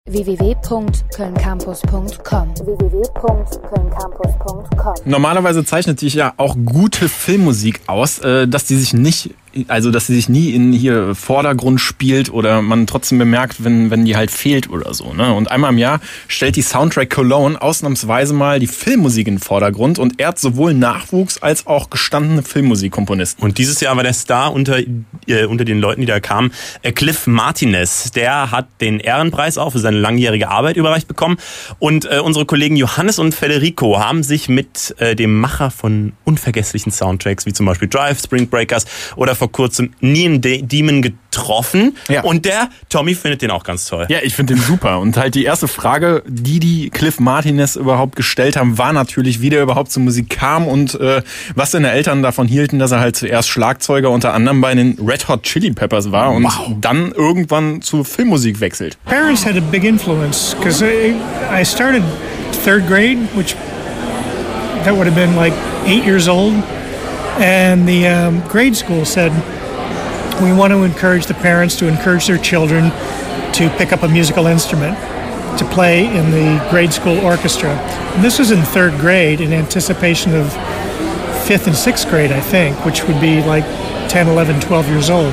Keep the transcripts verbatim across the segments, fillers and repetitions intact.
w w w punkt köln campus punkt com w w w punkt köln campus punkt com. Normalerweise zeichnet sich ja auch gute Filmmusik aus, dass die sich nicht, also dass sie sich nie in hier Vordergrund spielt oder man trotzdem bemerkt, wenn wenn die halt fehlt oder so, ne? Und einmal im Jahr stellt die Soundtrack Cologne ausnahmsweise mal die Filmmusik in den Vordergrund und ehrt sowohl Nachwuchs als auch gestandene Filmmusikkomponisten. Und dieses Jahr war der Star unter äh, unter den Leuten, die da kamen, äh, Cliff Martinez. Der hat den Ehrenpreis auch für seine langjährige Arbeit überreicht bekommen. Und äh, unsere Kollegen Johannes und Federico haben sich mit äh, dem Macher von unvergesslichen Soundtracks, wie zum Beispiel Drive, Spring Breakers oder vor kurzem Neon Demon getroffen. Ja. Und der Tommy findet den auch ganz toll. Ja, ich finde den super. Und halt die erste Frage, die die Cliff Martinez überhaupt gestellt haben, war natürlich, wie der überhaupt zur Musik kam und äh, was seine Eltern davon hielten, dass er halt zuerst Schlagzeuger unter anderem bei den Red Hot Chili Peppers war und wow. dann irgendwann zur Filmmusik wechselt. Parents had a big influence because I, I started third grade, which that would have been like eight years old, and the um, grade school said we want to encourage the parents to encourage their children to pick up a musical instrument to play in the grade school orchestra. And this was in third grade in anticipation of fifth and sixth grade, I think, which would be like ten, eleven, twelve years old.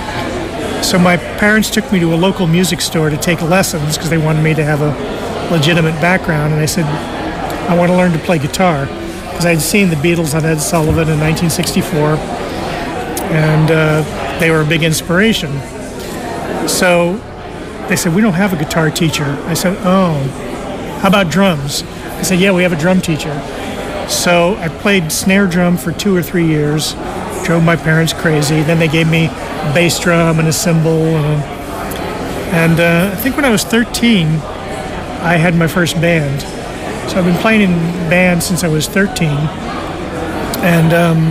So my parents took me to a local music store to take lessons because they wanted me to have a legitimate background. And I said, I want to learn to play guitar because I'd seen the Beatles on Ed Sullivan in nineteen sixty-four. And uh, they were a big inspiration. So they said, we don't have a guitar teacher. I said, oh, how about drums? I said, yeah, we have a drum teacher. So I played snare drum for two or three years, drove my parents crazy. Then they gave me a bass drum and a cymbal. And, and uh, I think when I was thirteen, I had my first band. So I've been playing in bands since I was thirteen. And um,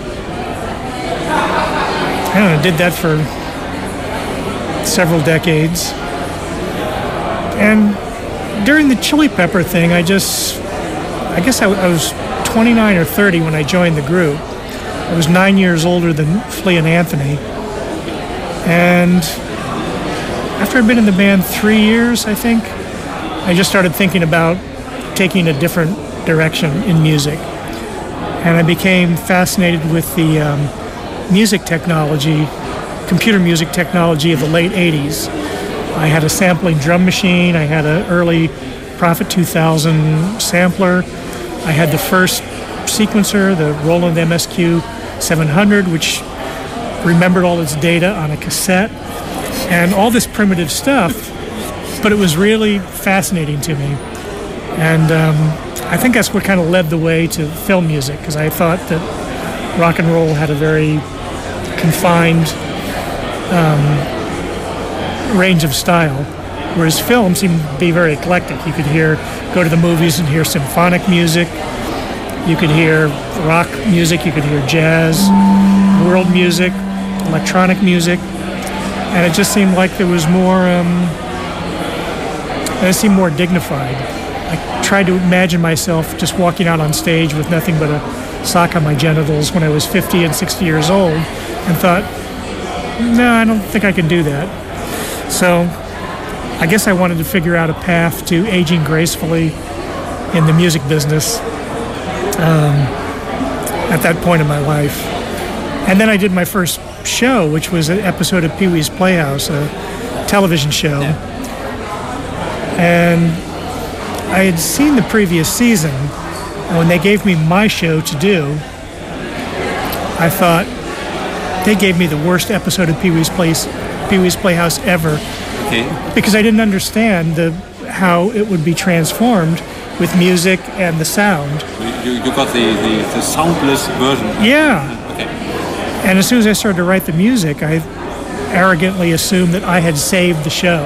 I don't know, did that for several decades. And during the Chili Pepper thing, I just, I guess I, I was twenty-nine or thirty when I joined the group. I was nine years older than Flea and Anthony. And after I'd been in the band three years, I think, I just started thinking about taking a different direction in music. And I became fascinated with the um, music technology, computer music technology of the late eighties. I had a sampling drum machine. I had an early Prophet two thousand sampler. I had the first sequencer, the Roland M S Q seven hundred, which remembered all its data on a cassette. And all this primitive stuff, but it was really fascinating to me. And um, I think that's what kind of led the way to film music, because I thought that rock and roll had a very confined um, range of style, whereas film seemed to be very eclectic. You could hear, go to the movies and hear symphonic music, you could hear rock music, you could hear jazz, world music, electronic music, and it just seemed like there was more, um, it seemed more dignified. I tried to imagine myself just walking out on stage with nothing but a sock on my genitals when I was fifty and sixty years old, and thought, no, I don't think I can do that. So I guess I wanted to figure out a path to aging gracefully in the music business um, at that point in my life. And then I did my first show, which was an episode of Pee-wee's Playhouse, a television show. Yeah. And I had seen the previous season, and when they gave me my show to do, I thought, they gave me the worst episode of Pee-wee's Place, Pee-wee's Playhouse ever. Okay. Because I didn't understand the how it would be transformed with music and the sound. You, you got the, the, the soundless version. Yeah. Okay. And as soon as I started to write the music, I arrogantly assumed that I had saved the show.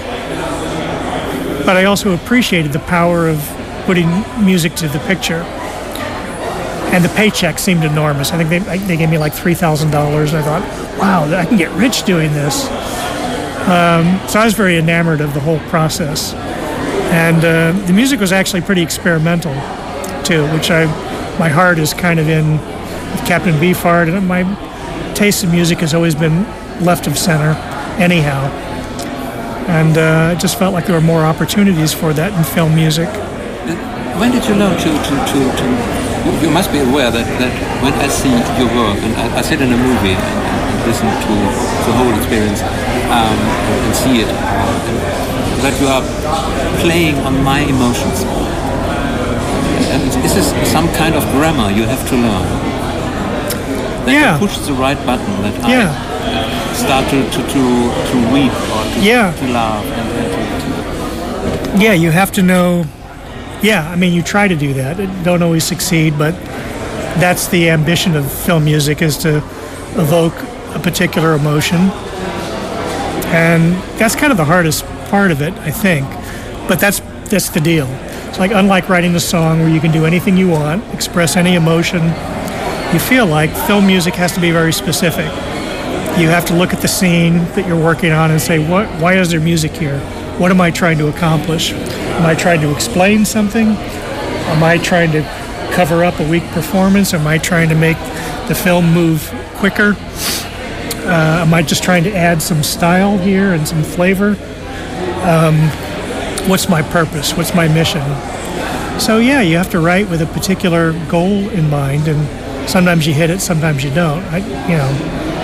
But I also appreciated the power of putting music to the picture. And the paycheck seemed enormous. I think they they gave me like three thousand dollars. And I thought, wow, I can get rich doing this. Um, so I was very enamored of the whole process. And uh, the music was actually pretty experimental, too, which I, my heart is kind of in with Captain Beefheart. And my taste in music has always been left of center anyhow. And uh, it just felt like there were more opportunities for that in film music. When did you learn to, to, to, to you must be aware that, that when I see your work, and I, I sit in a movie and, and listen to the whole experience um, and see it, uh, that you are playing on my emotions. And is this some kind of grammar you have to learn? That Yeah. you push the right button, that Yeah. I start to, to, to, to weep or to, Yeah. to laugh. And, and to, Yeah, you have to know. Yeah, I mean, you try to do that. It don't always succeed, but that's the ambition of film music, is to evoke a particular emotion. And that's kind of the hardest part of it, I think. But that's that's the deal. It's like, unlike writing a song where you can do anything you want, express any emotion, you feel like film music has to be very specific. You have to look at the scene that you're working on and say, what? Why is there music here? What am I trying to accomplish? Am I trying to explain something? Am I trying to cover up a weak performance? Am I trying to make the film move quicker? Uh, am I just trying to add some style here and some flavor? Um, what's my purpose? What's my mission? So yeah, you have to write with a particular goal in mind, and sometimes you hit it, sometimes you don't. I, you know,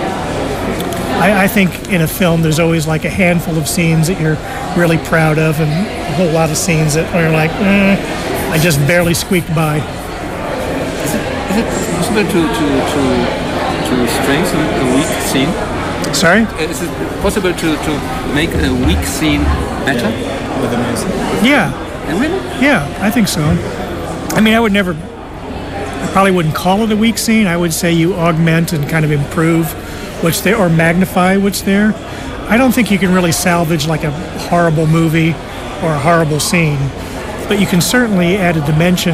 I, I think in a film there's always like a handful of scenes that you're really proud of, and a whole lot of scenes that are like, eh, I just barely squeaked by. Is it, is it possible to, to, to, to strengthen a weak scene? Sorry? Is it possible to, to make a weak scene better? With the music. Yeah, And really? yeah, I think so. I mean, I would never, I probably wouldn't call it a weak scene. I would say you augment and kind of improve what's there, or magnify what's there. I don't think you can really salvage like a horrible movie or a horrible scene, but you can certainly add a dimension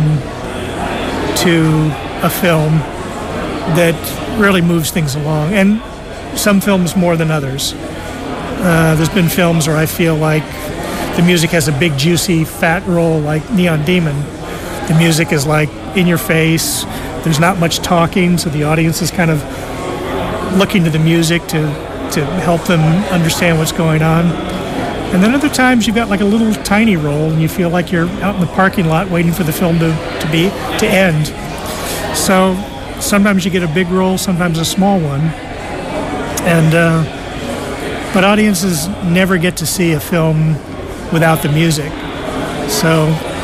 to a film that really moves things along, and some films more than others. Uh, there's been films where I feel like the music has a big, juicy, fat role, like Neon Demon. The music is like in your face. There's not much talking, so the audience is kind of looking to the music to, to help them understand what's going on. And then other times you've got like a little tiny role, and you feel like you're out in the parking lot waiting for the film to, to be to end. So sometimes you get a big role, sometimes a small one. And uh, but audiences never get to see a film without the music. So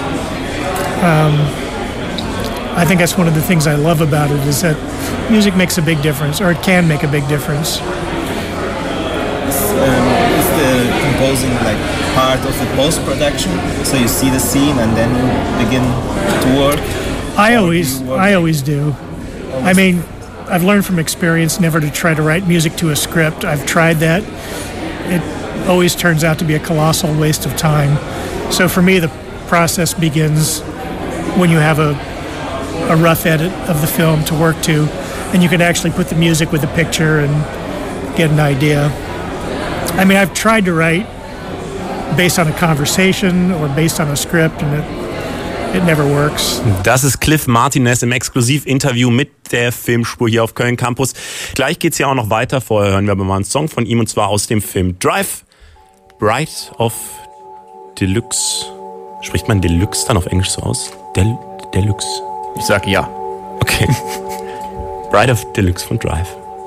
um, I think that's one of the things I love about it, is that music makes a big difference, or it can make a big difference. Um, is the composing like part of the post-production? So you see the scene and then you begin to work? I Or always, you work- I always do. I mean, I've learned from experience never to try to write music to a script. I've tried that. It always turns out to be a colossal waste of time. So for me, the process begins when you have a, a rough edit of the film to work to, and you can actually put the music with the picture and get an idea. I mean, I've tried to write based on a conversation or based on a script, and it, it never works. Das ist Cliff Martinez im Exklusivinterview mit der Filmspur hier auf Köln Campus. Gleich geht's ja auch noch weiter. Vorher hören wir aber mal einen Song von ihm, und zwar aus dem Film Drive, Bride of Deluxe. Spricht man Deluxe dann auf Englisch so aus? Del Deluxe. Ich sag ja. Okay. Bride of Deluxe von Drive.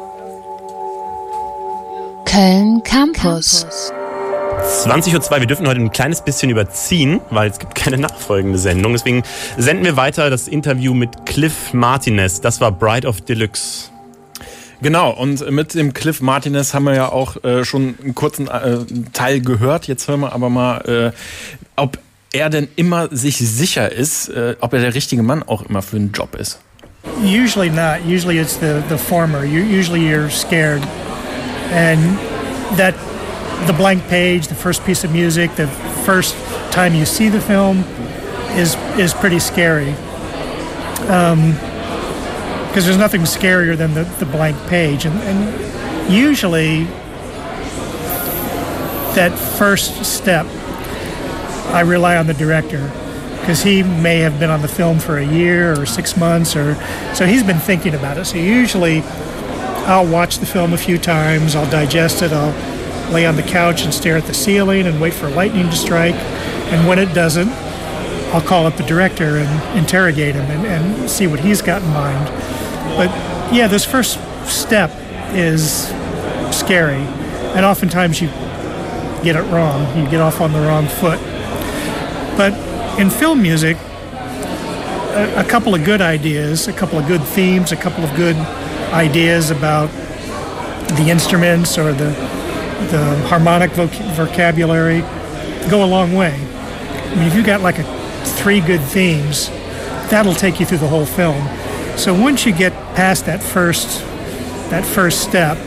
Köln Campus. zwanzig Uhr zwei, wir dürfen heute ein kleines bisschen überziehen, weil es gibt keine nachfolgende Sendung. Deswegen senden wir weiter das Interview mit Cliff Martinez. Das war Bride of Deluxe. Genau, und mit dem Cliff Martinez haben wir ja auch äh, schon einen kurzen äh, Teil gehört. Jetzt hören wir aber mal, äh, ob er denn immer sich sicher ist, äh, ob er der richtige Mann auch immer für einen Job ist. Usually not. Usually it's the, the former. You, usually you're scared. And that, the blank page, the first piece of music, the first time you see the film is is pretty scary. Um, because there's nothing scarier than the, the blank page. And, and usually that first step, I rely on the director, because he may have been on the film for a year or six months, or so he's been thinking about it. So usually I'll watch the film a few times, I'll digest it, I'll lay on the couch and stare at the ceiling and wait for lightning to strike. And when it doesn't, I'll call up the director and interrogate him and, and see what he's got in mind. But yeah, this first step is scary. And oftentimes you get it wrong. You get off on the wrong foot. But in film music, a, a couple of good ideas, a couple of good themes, a couple of good ideas about the instruments or the the harmonic voc- vocabulary go a long way. I mean, if you got like a, three good themes, that'll take you through the whole film. So once you get past that first that first step,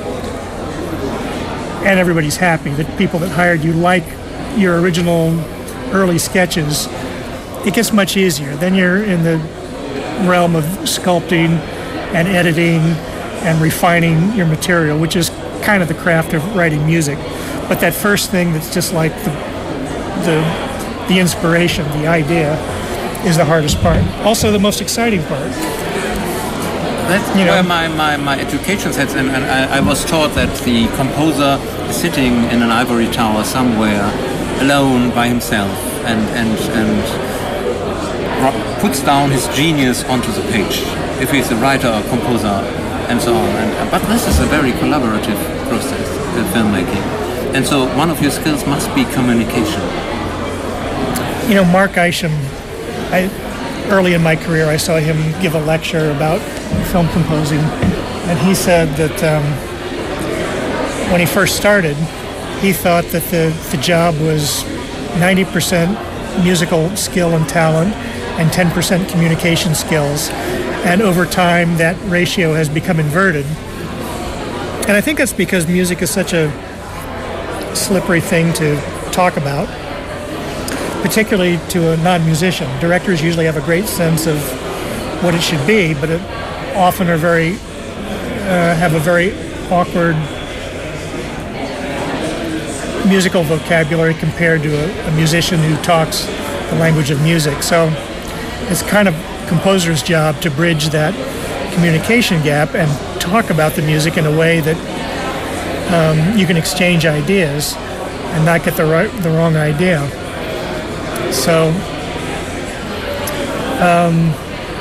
and everybody's happy, the people that hired you like your original early sketches, it gets much easier. Then you're in the realm of sculpting and editing and refining your material, which is kind of the craft of writing music. But that first thing that's just like the the, the inspiration, the idea, is the hardest part. Also the most exciting part. That's you know, where my, my, my education sets in, and I, I was taught that the composer is sitting in an ivory tower somewhere, alone by himself, and, and, and puts down his genius onto the page, if he's a writer or composer, and so on. And, but this is a very collaborative process, the filmmaking. And so one of your skills must be communication. You know, Mark Isham, I, early in my career, I saw him give a lecture about film composing, and he said that um, when he first started, he thought that the, the job was ninety percent musical skill and talent and ten percent communication skills. And over time, that ratio has become inverted. And I think that's because music is such a slippery thing to talk about, particularly to a non-musician. Directors usually have a great sense of what it should be, but it often are very uh, have a very awkward musical vocabulary compared to a, a musician who talks the language of music. So it's kind of composer's job to bridge that communication gap and talk about the music in a way that um, you can exchange ideas and not get the right, the wrong idea. So um,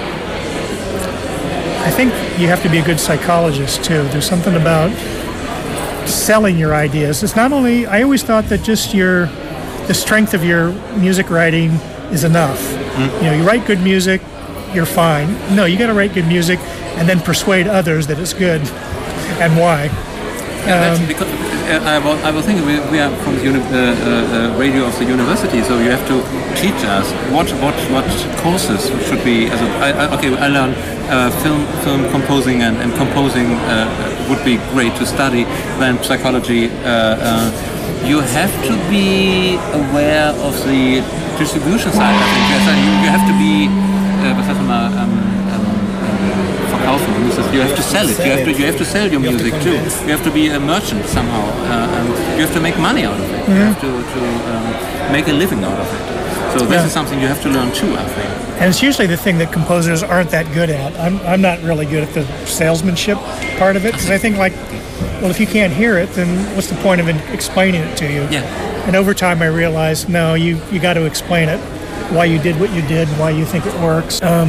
I think you have to be a good psychologist too. There's something about selling your ideas. It's not only, I always thought that just your, the strength of your music writing is enough. Mm. You know, you write good music, you're fine. No, you got to write good music and then persuade others that it's good and why. Yeah, that's because uh, I, was, I was thinking we, we are from the uni- uh, uh, radio of the university, so you have to teach us what what what courses should be. As a, I, I, okay, I learned uh, film film composing and, and composing uh, would be great to study. Then psychology. Uh, uh, you have to be aware of the distribution side. I think yes, you, you have to be. Uh, was heißt immer, um, um, verkaufen. You have to sell it. You have to you have to sell your music too. You have to be a merchant somehow. Uh, and you have to make money out of it. You have to, to um, make a living out of it. So this Yeah. is something you have to learn too, I think. And it's usually the thing that composers aren't that good at. I'm, I'm not really good at the salesmanship part of it, because I think like, well, if you can't hear it, then what's the point of explaining it to you? Yeah. And over time I realized, no, you, you got to explain it, why you did what you did, why you think it works. Um,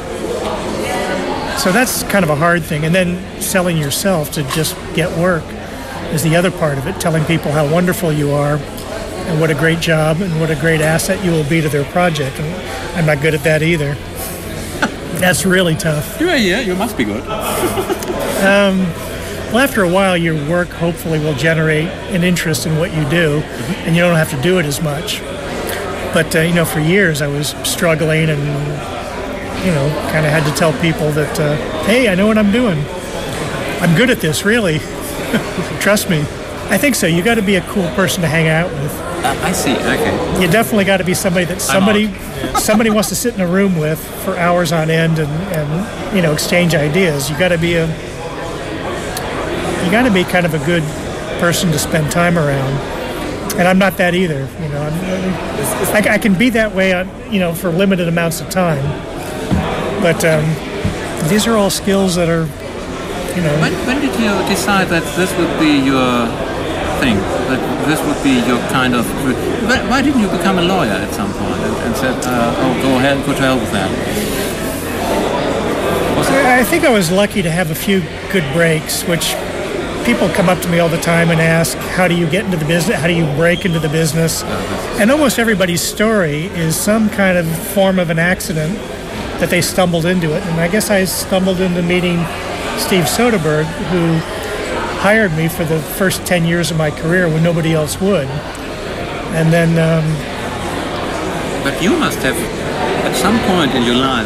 so that's kind of a hard thing. And then selling yourself to just get work is the other part of it, telling people how wonderful you are and what a great job and what a great asset you will be to their project. And I'm not good at that either. That's really tough. Yeah, yeah, you must be good. um, well, after a while, your work hopefully will generate an interest in what you do, mm-hmm. and you don't have to do it as much. But, uh, you know, for years I was struggling and, you know, kind of had to tell people that, uh, hey, I know what I'm doing. I'm good at this, really. Trust me. I think so. You got to be a cool person to hang out with. Uh, I see. Okay. You definitely got to be somebody that somebody somebody wants to sit in a room with for hours on end and, and you know, exchange ideas. You got to be a you got to be kind of a good person to spend time around. And I'm not that either. You know, I'm, I, I can be that way, on, you know, for limited amounts of time. But um, these are all skills that are, you know. When, when did you decide that this would be your think that this would be your kind of... Why, why didn't you become a lawyer at some point and, and said, uh, oh, go ahead, go to hell with that? I think I was lucky to have a few good breaks, which people come up to me all the time and ask, how do you get into the business? How do you break into the business? And almost everybody's story is some kind of form of an accident that they stumbled into it. And I guess I stumbled into meeting Steve Soderbergh, who hired me for the first ten years of my career when nobody else would. And then... Um, but you must have, at some point in your life,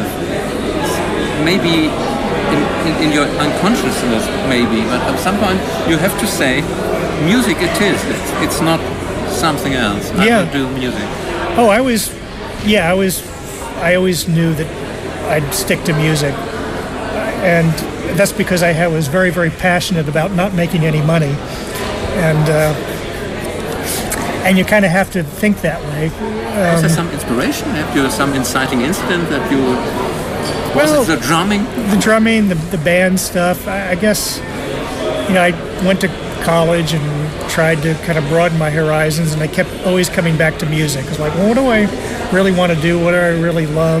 maybe in, in, in your unconsciousness, maybe, but at some point you have to say, music it is. It's, it's not something else. I yeah. don't do music. Oh, I was, yeah, I was, I always knew that I'd stick to music. And that's because I had, was very, very passionate about not making any money. And uh, and you kind of have to think that way. Um, Was there some inspiration? Have you some inciting incident that you... Was Well, it the drumming? The drumming, the, the band stuff. I, I guess, you know, I went to college and tried to kind of broaden my horizons, and I kept always coming back to music. I was like, well, what do I really want to do? What do I really love?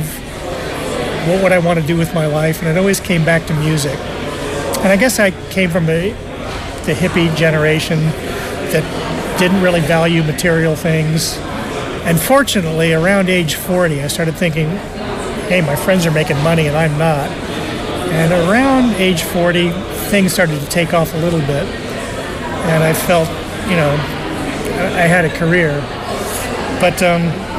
What would I want to do with my life? And it always came back to music. And I guess I came from a, the hippie generation that didn't really value material things. And fortunately, around age forty, I started thinking, hey, my friends are making money and I'm not. And around age forty, things started to take off a little bit. And I felt, you know, I had a career. But um,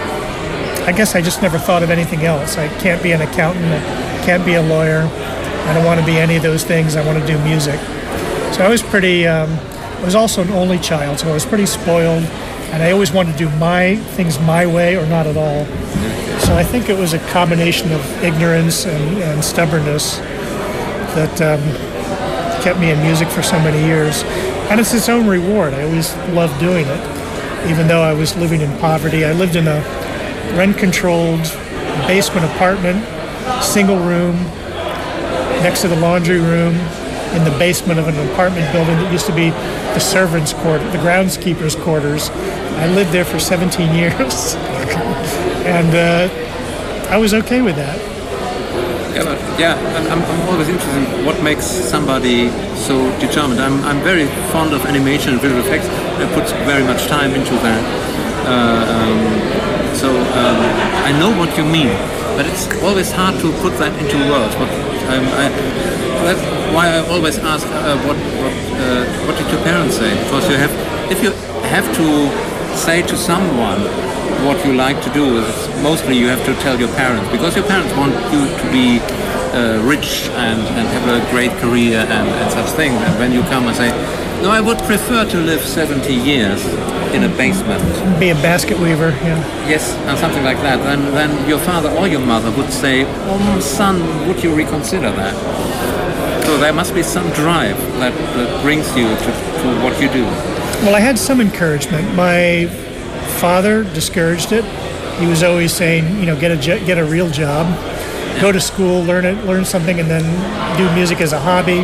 I guess I just never thought of anything else. I can't be an accountant. I can't be a lawyer. I don't want to be any of those things. I want to do music. So I was pretty, um, I was also an only child, so I was pretty spoiled. And I always wanted to do my things my way or not at all. So I think it was a combination of ignorance and, and stubbornness that um, kept me in music for so many years. And it's its own reward. I always loved doing it, even though I was living in poverty. I lived in a rent-controlled basement apartment, single room, next to the laundry room, in the basement of an apartment building that used to be the servants' quarter, the groundskeeper's quarters. I lived there for seventeen years, and uh, I was okay with that. Yeah, but yeah, I'm, I'm always interested in what makes somebody so determined. I'm, I'm very fond of animation and visual effects. I put very much time into that. Uh, um, so um, I know what you mean, but it's always hard to put that into words. But um, I, that's why I always ask, uh, what what, uh, what did your parents say? Because you have, if you have to say to someone what you like to do, it's mostly you have to tell your parents, because your parents want you to be uh, rich and, and have a great career and, and such things. And when you come and say, no, I would prefer to live seventy years in a basement. Be a basket weaver, yeah. Yes, and something like that. Then, then your father or your mother would say, oh, son, would you reconsider that? So there must be some drive that, that brings you to, to what you do. Well, I had some encouragement. My father discouraged it. He was always saying, you know, get a get a real job, go to school, learn it, learn something, and then do music as a hobby.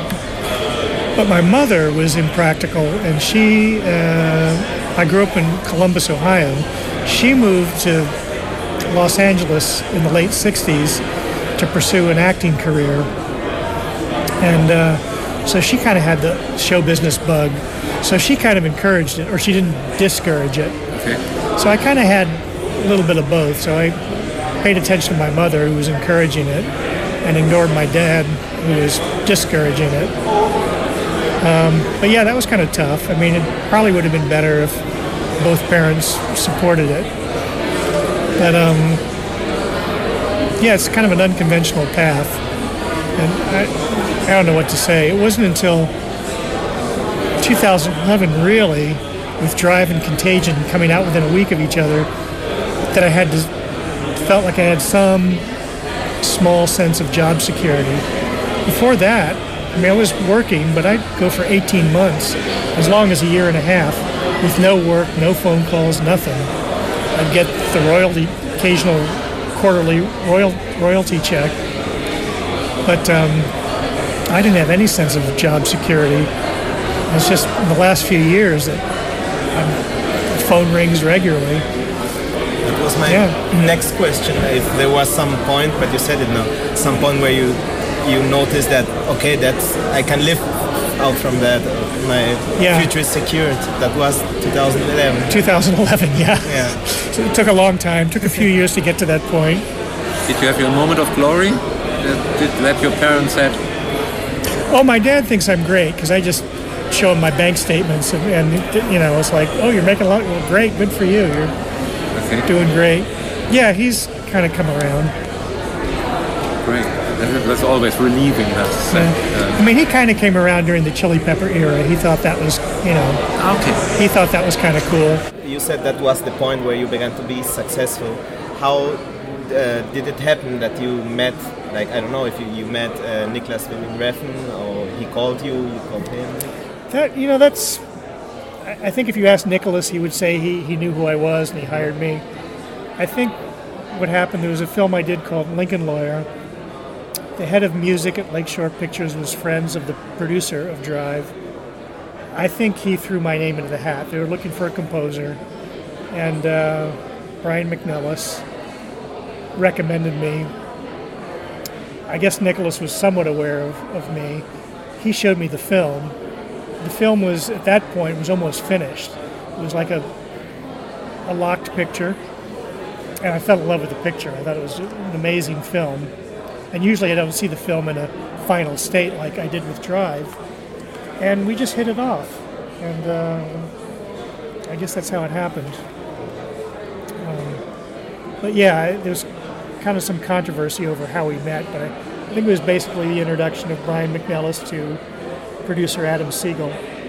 But my mother was impractical, and she, uh, I grew up in Columbus, Ohio. She moved to Los Angeles in the late sixties to pursue an acting career. And uh, so she kind of had the show business bug. So she kind of encouraged it, or she didn't discourage it. Okay. So I kind of had a little bit of both. So I paid attention to my mother, who was encouraging it, and ignored my dad, who was discouraging it. Um, but yeah, that was kind of tough. I mean, it probably would have been better if both parents supported it. But um, yeah, it's kind of an unconventional path. And I, I don't know what to say. It wasn't until two thousand eleven, really, with Drive and Contagion coming out within a week of each other, that I had to, felt like I had some small sense of job security. Before that, I mean, I was working, but I'd go for eighteen months, as long as a year and a half, with no work, no phone calls, nothing. I'd get the royalty, occasional quarterly royal, royalty check, but um, I didn't have any sense of job security. It's just in the last few years that I'm, the phone rings regularly. That was my Yeah. next question. If there was some point, but you said it now, some point where you you noticed that okay, that's I can live out from that. My Yeah. future is secured. That was twenty eleven. twenty eleven, yeah. Yeah. So it took a long time. Took a few years to get to that point. Did you have your moment of glory? That, did, that your parents said, Oh, my dad thinks I'm great because I just show him my bank statements and, and you know, it's like, oh, you're making a lot. Well, great, good for you. You're okay, doing great. Yeah, he's kind of come around. great. That- That's always relieving. That's, uh, I mean, he kind of came around during the Chili Pepper era. He thought that was, you know, uh, okay. he thought that was kind of cool. You said that was the point where you began to be successful. How uh, did it happen that you met, like, I don't know, if you, you met uh, Niklas Winding Refn, or he called you, you called him? That, you know, that's, I I think if you asked Nicholas, he would say he, he knew who I was and he hired me. I think what happened, there was a film I did called Lincoln Lawyer. The head of music at Lakeshore Pictures was friends of the producer of Drive. I think he threw my name into the hat. They were looking for a composer, and uh, Brian McNellis recommended me. I guess Nicholas was somewhat aware of, of me. He showed me the film. The film was, at that point, was almost finished. It was like a, a locked picture, and I fell in love with the picture. I thought it was an amazing film. And usually I don't see the film in a final state like I did with Drive. And we just hit it off. And uh, I guess that's how it happened. Um, but yeah, there's kind of some controversy over how we met, but I, I think it was basically the introduction of Brian McNellis to producer Adam Siegel.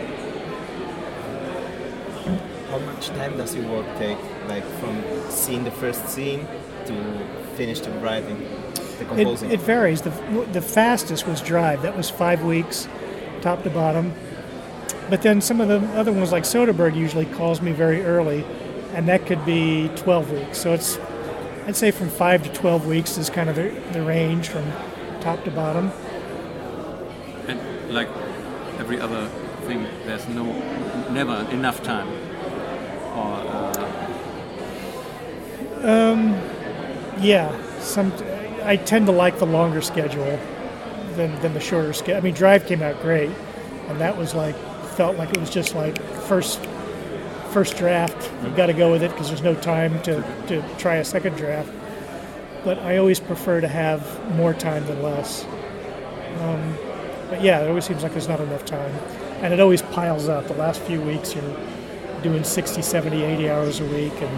How much time does your work take, like from seeing the first scene to finish the writing, the It, composing? it varies. The, the fastest was Drive. That was five weeks, top to bottom. But then some of the other ones, like Soderbergh, usually calls me very early, and that could be twelve weeks. So it's, I'd say from five to twelve weeks is kind of the, the range from top to bottom. And like every other thing, there's no, never enough time. Or uh, Yeah, some. I tend to like the longer schedule than, than the shorter schedule. I mean, Drive came out great, and that was like, felt like it was just like first first draft. You've got to go with it because there's no time to, to try a second draft. But I always prefer to have more time than less. Um, but yeah, it always seems like there's not enough time. And it always piles up. The last few weeks you're doing sixty, seventy, eighty hours a week. And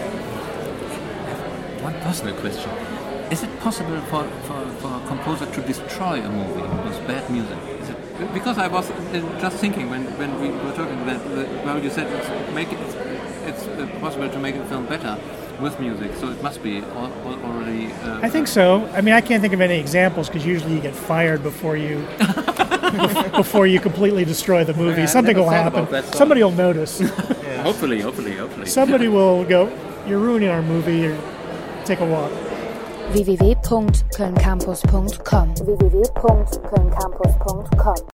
one personal question. Is it possible for, for, for a composer to destroy a movie with bad music? Is it, because I was uh, just thinking when, when we were talking that, uh, well, you said it's, make it, it's, it's uh, possible to make a film better with music, so it must be al- al- already... Uh, I think so. I mean, I can't think of any examples because usually you get fired before you before you completely destroy the movie. I Something never will thought happen. about that thought. Somebody will notice. Hopefully, hopefully, hopefully. Somebody will go, you're ruining our movie, or take a walk. w w w punkt köln campus punkt com w w w punkt köln campus punkt com